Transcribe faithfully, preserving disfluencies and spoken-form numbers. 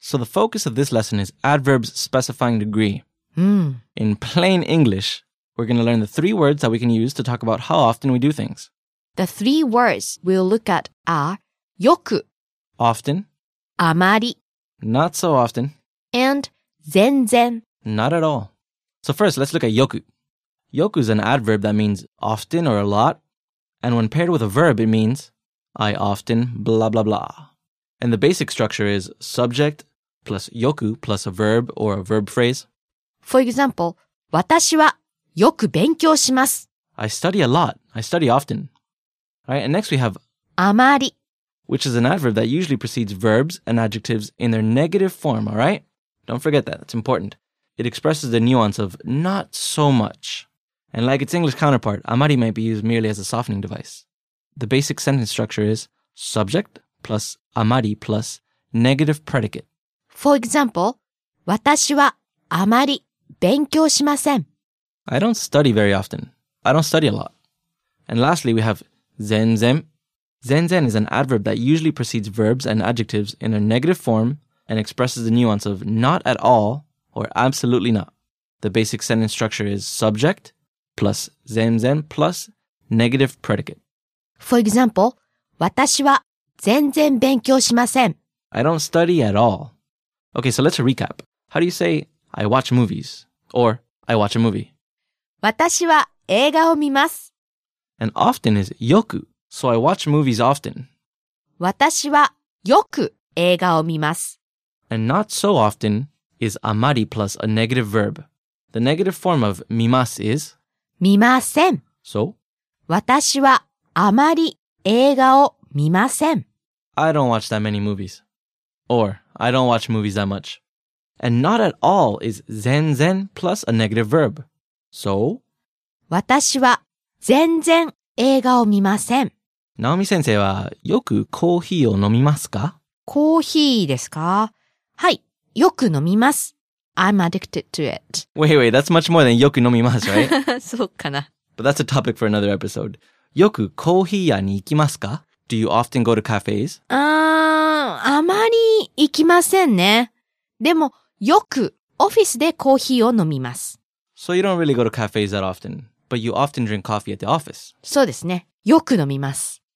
So the focus of this lesson is adverbs specifying degree. Mm. In plain English, we're going to learn the three words that we can use to talk about how often we do things. The three words we'll look at are よく, Often, あまり, not so often, and 全然. not at all. So first, let's look at yoku. Yoku is an adverb that means often or a lot. And when paired with a verb, it means I often blah, blah, blah. And the basic structure is subject plus yoku plus a verb or a verb phrase. For example, 私はよく勉強します. I study a lot. I study often. All right, and next we have あまり, which is an adverb that usually precedes verbs and adjectives in their negative form, all right? Don't forget that. It's important. It expresses the nuance of not so much. And like its English counterpart, amari might be used merely as a softening device. The basic sentence structure is subject plus amari plus negative predicate. For example, 私はあまり勉強しません. I don't study very often. I don't study a lot. And lastly, we have zenzen. Zenzen is an adverb that usually precedes verbs and adjectives in a negative form and expresses the nuance of not at all or absolutely not. The basic sentence structure is subject plus zenzen plus negative predicate. For example, 私は全然勉強しません. I don't study at all. Okay, so let's recap. How do you say, I watch movies? Or, I watch a movie? 私は映画を見ます. And often is yoku, so I watch movies often. 私はよく映画を見ます. And not so often is amari plus a negative verb. The negative form of mimas is 見ません. so. 私はあまり映画を見ません. I don't watch that many movies. Or, I don't watch movies that much. And not at all is zenzen plus a negative verb. So, 私は全然映画を見ません. Naomi sensei wa yoku kohi o nomimasu ka? コーヒーですか? はい、よく飲みます. I'm addicted to it. Wait, wait, that's much more than yoku nomimasu, right? そうかな. But that's a topic for another episode. Yoku kohi ya ni ikimasu ka? Do you often go to cafes? あー、あまり行きませんね。でも、よくオフィスでコーヒーを飲みます。 So you don't really go to cafes that often, but you often drink coffee at the office. そうですね。よく飲みます。